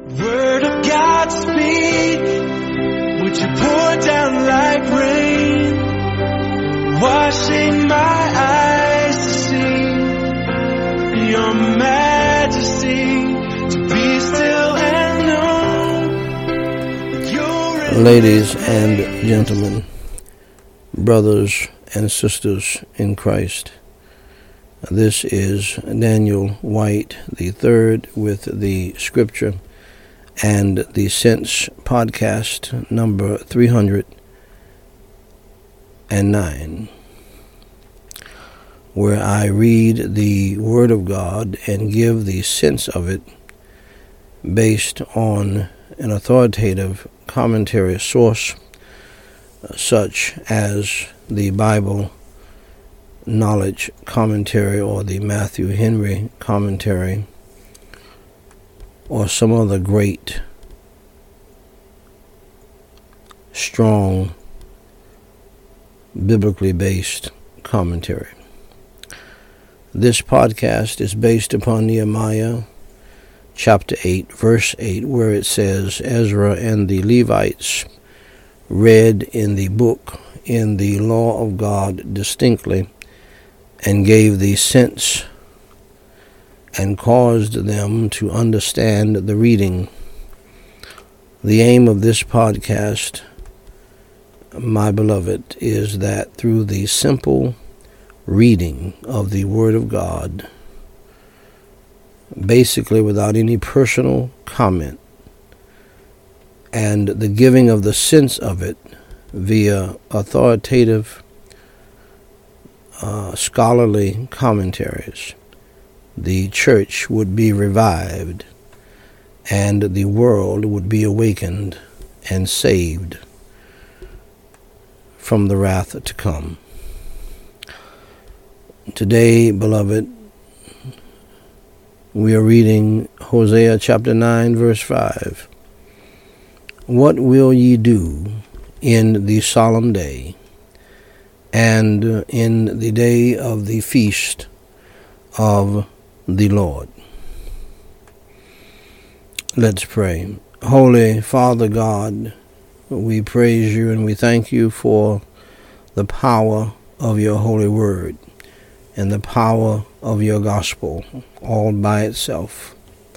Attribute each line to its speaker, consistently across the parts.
Speaker 1: Word of God, speak. Would you pour down like rain, washing my eyes to see your majesty, to be still and know you're.
Speaker 2: Ladies and gentlemen, brothers and sisters in Christ, this is Daniel White III with the Scripture and the Sense podcast number 309, where I read the Word of God and give the sense of it based on an authoritative commentary source such as the Bible Knowledge Commentary or the Matthew Henry Commentary or some other great, strong, biblically based commentary. This podcast is based upon Nehemiah chapter 8, verse 8, where it says, Ezra and the Levites read in the book in the law of God distinctly and gave the sense and caused them to understand the reading. The aim of this podcast, my beloved, is that through the simple reading of the Word of God, basically without any personal comment, and the giving of the sense of it via authoritative scholarly commentaries, the church would be revived and the world would be awakened and saved from the wrath to come. Today, beloved, we are reading Hosea chapter 9, verse 5. What will ye do in the solemn day, and in the day of the feast of the Lord? Let's pray. Holy Father God, we praise you and we thank you for the power of your holy word and the power of your gospel all by itself.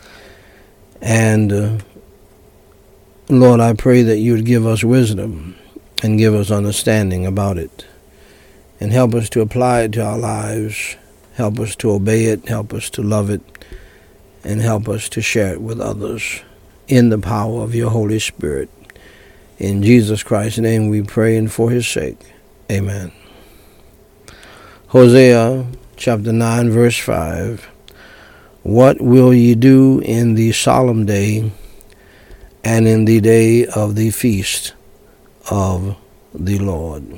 Speaker 2: And Lord, I pray that you would give us wisdom and give us understanding about it and help us to apply it to our lives, help us to obey it, help us to love it, and help us to share it with others in the power of your Holy Spirit. In Jesus Christ's name we pray, and for his sake, amen. Hosea chapter 9, verse 5. What will ye do in the solemn day, and in the day of the feast of the Lord?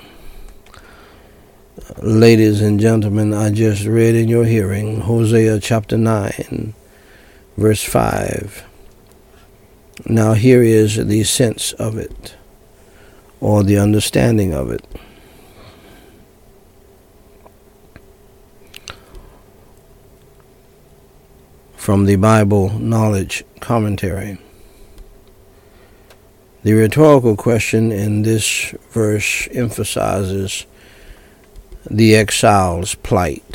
Speaker 2: Ladies and gentlemen, I just read in your hearing Hosea chapter 9, verse 5. Now here is the sense of it, or the understanding of it. From the Bible Knowledge Commentary. The rhetorical question in this verse emphasizes the exile's plight.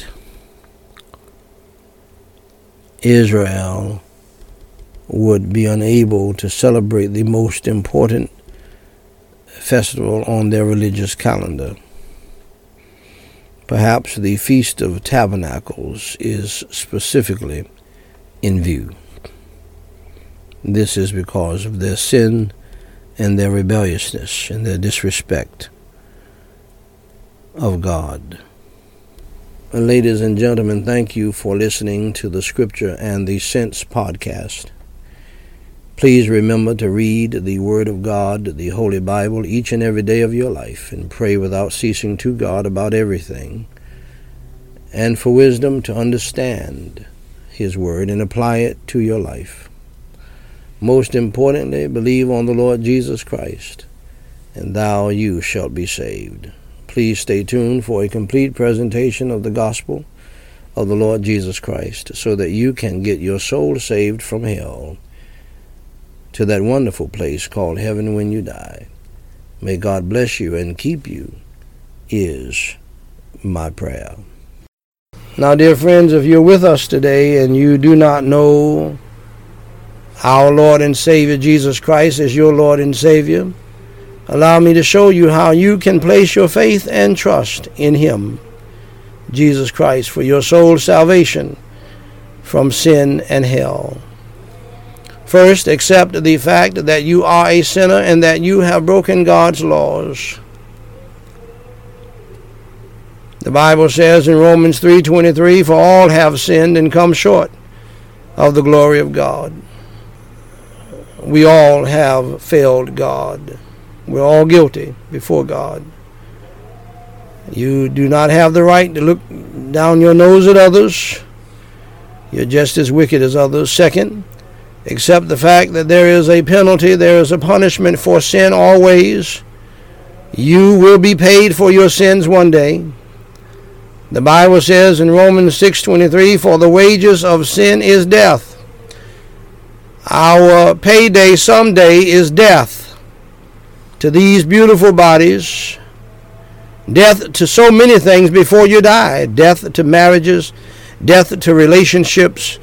Speaker 2: Israel would be unable to celebrate the most important festival on their religious calendar. Perhaps the Feast of Tabernacles is specifically in view. This is because of their sin and their rebelliousness and their disrespect of God. Ladies and gentlemen, thank you for listening to the Scripture and the Sense podcast. Please remember to read the Word of God, the Holy Bible, each and every day of your life, and pray without ceasing to God about everything, and for wisdom to understand his Word and apply it to your life. Most importantly, believe on the Lord Jesus Christ, and you shalt be saved. Please stay tuned for a complete presentation of the gospel of the Lord Jesus Christ, so that you can get your soul saved from hell to that wonderful place called heaven when you die. May God bless you and keep you, is my prayer. Now, dear friends, if you're with us today and you do not know our Lord and Savior Jesus Christ as your Lord and Savior, allow me to show you how you can place your faith and trust in Him, Jesus Christ, for your soul's salvation from sin and hell. First, accept the fact that you are a sinner and that you have broken God's laws. The Bible says in Romans 3:23, "For all have sinned and come short of the glory of God." We all have failed God. We're all guilty before God. You do not have the right to look down your nose at others. You're just as wicked as others. Second, accept the fact that there is a penalty, there is a punishment for sin always. You will be paid for your sins one day. The Bible says in Romans 6:23, "For the wages of sin is death." Our payday someday is death to these beautiful bodies, death to so many things before you die, death to marriages, death to relationships,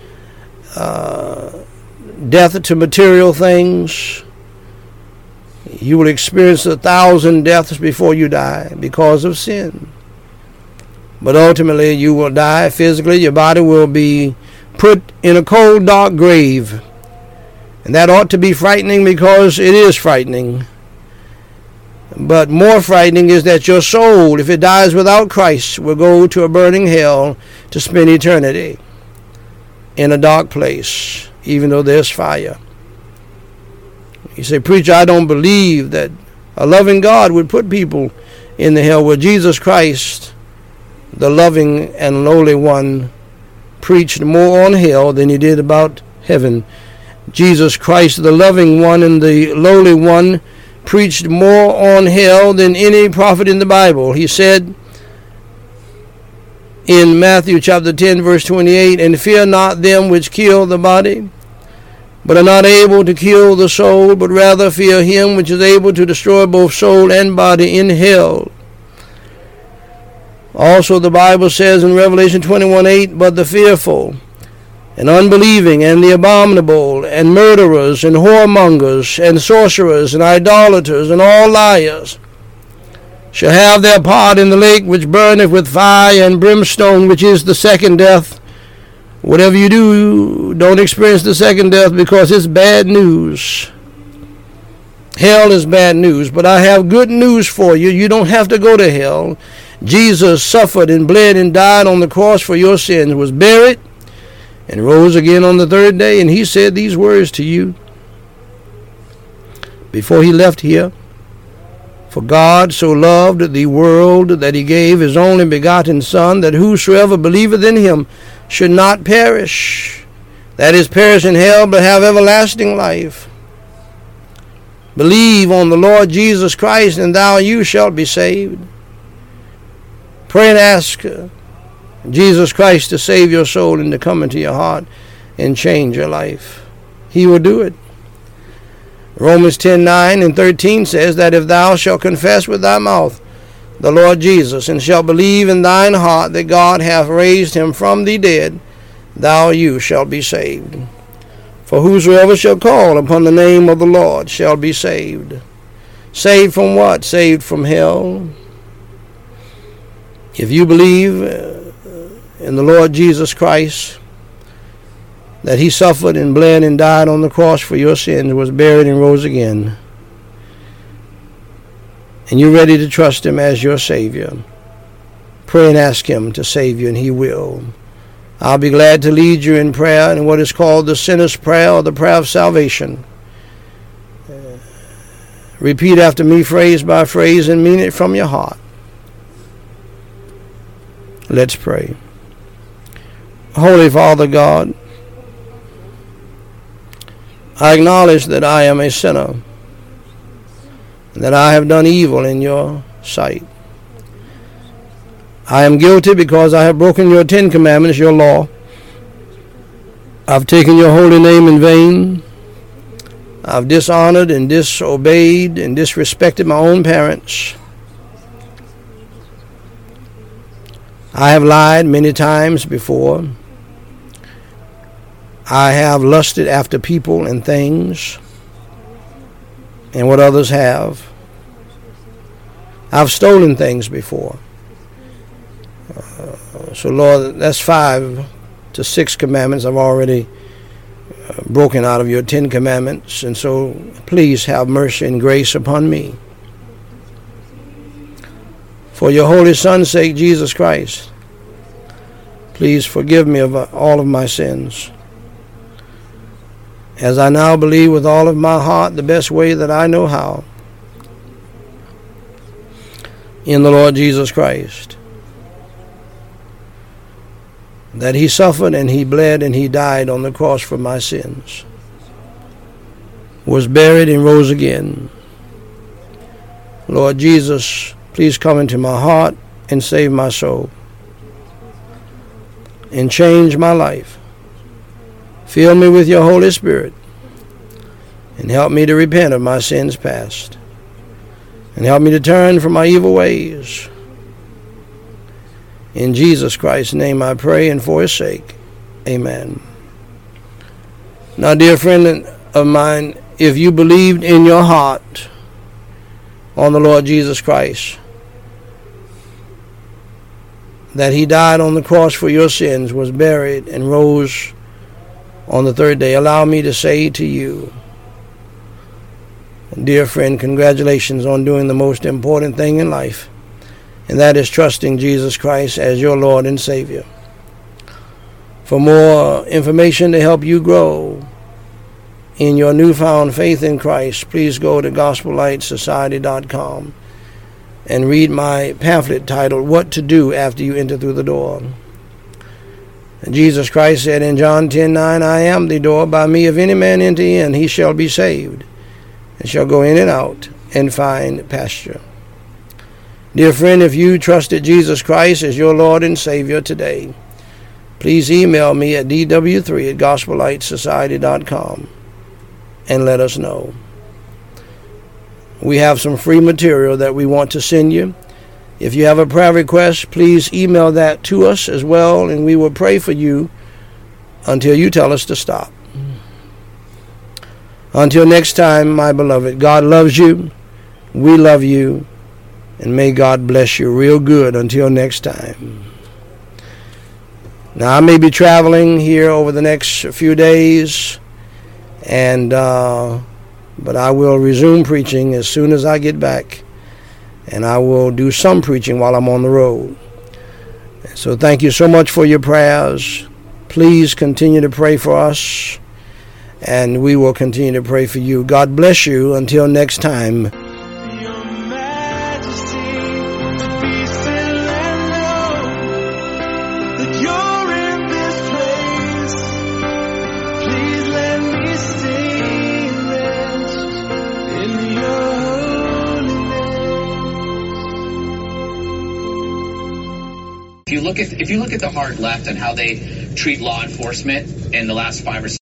Speaker 2: death to material things. You will experience 1,000 deaths before you die because of sin. But ultimately you will die physically. Your body will be put in a cold, dark grave. And that ought to be frightening because it is frightening. But more frightening is that your soul, if it dies without Christ, will go to a burning hell to spend eternity in a dark place, even though there's fire. You say, "Preacher, I don't believe that a loving God would put people in the hell." Well, Jesus Christ, the loving and lowly one, preached more on hell than he did about heaven. Jesus Christ, the loving one and the lowly one, preached more on hell than any prophet in the Bible. He said in Matthew chapter 10, verse 28, "And fear not them which kill the body, but are not able to kill the soul, but rather fear him which is able to destroy both soul and body in hell." Also the Bible says in Revelation 21:8, "But the fearful and unbelieving and the abominable and murderers and whoremongers and sorcerers and idolaters and all liars shall have their part in the lake which burneth with fire and brimstone, which is the second death." Whatever you do, don't experience the second death because it's bad news. Hell is bad news, but I have good news for you. You don't have to go to hell. Jesus suffered and bled and died on the cross for your sins, was buried, and rose again on the third day, and he said these words to you before he left here: "For God so loved the world that he gave his only begotten Son, that whosoever believeth in him should not perish," that is, perish in hell, but have everlasting life. Believe on the Lord Jesus Christ, and you shalt be saved. Pray and ask Jesus Christ to save your soul and to come into your heart and change your life. He will do it. Romans 10:9 and 13 says that if thou shalt confess with thy mouth the Lord Jesus, and shalt believe in thine heart that God hath raised him from the dead, you shalt be saved. For whosoever shall call upon the name of the Lord shall be saved. Saved from what? Saved from hell. If you believe in the Lord Jesus Christ, that he suffered and bled and died on the cross for your sins, was buried and rose again, and you're ready to trust him as your Savior, pray and ask him to save you, and he will. I'll be glad to lead you in prayer in what is called the sinner's prayer, or the prayer of salvation. Repeat after me phrase by phrase and mean it from your heart. Let's pray. Holy Father God, I acknowledge that I am a sinner, that I have done evil in your sight. I am guilty because I have broken your 10 commandments, your law. I've taken your holy name in vain. I've dishonored and disobeyed and disrespected my own parents. I have lied many times before. I have lusted after people and things and what others have. I've stolen things before. So Lord, that's 5 to 6 commandments I've already broken out of your 10 commandments. And so please have mercy and grace upon me. For your holy Son's sake, Jesus Christ, please forgive me of all of my sins. As I now believe with all of my heart, the best way that I know how, in the Lord Jesus Christ, that he suffered and he bled and he died on the cross for my sins, was buried and rose again. Lord Jesus, please come into my heart and save my soul and change my life. Fill me with your Holy Spirit and help me to repent of my sins past and help me to turn from my evil ways. In Jesus Christ's name I pray, and for his sake, amen. Now, dear friend of mine, if you believed in your heart on the Lord Jesus Christ, that he died on the cross for your sins, was buried, and rose on the 3rd day, allow me to say to you, dear friend, congratulations on doing the most important thing in life, and that is trusting Jesus Christ as your Lord and Savior. For more information to help you grow in your newfound faith in Christ, please go to GospelLightSociety.com and read my pamphlet titled, What to Do After You Enter Through the Door. And Jesus Christ said in John 10:9, I am the door. By me if any man enter in, he shall be saved, and shall go in and out and find pasture. Dear friend, if you trusted Jesus Christ as your Lord and Savior today, please email me at dw3@GospelLightSociety.com and let us know. We have some free material that we want to send you. If you have a prayer request, please email that to us as well, and we will pray for you until you tell us to stop. Until next time, my beloved, God loves you, we love you, and may God bless you real good until next time. Now, I may be traveling here over the next few days, and but I will resume preaching as soon as I get back, and I will do some preaching while I'm on the road. So thank you so much for your prayers. Please continue to pray for us, and we will continue to pray for you. God bless you until next time.
Speaker 3: If you look at the hard left and how they treat law enforcement in the last 5 or 6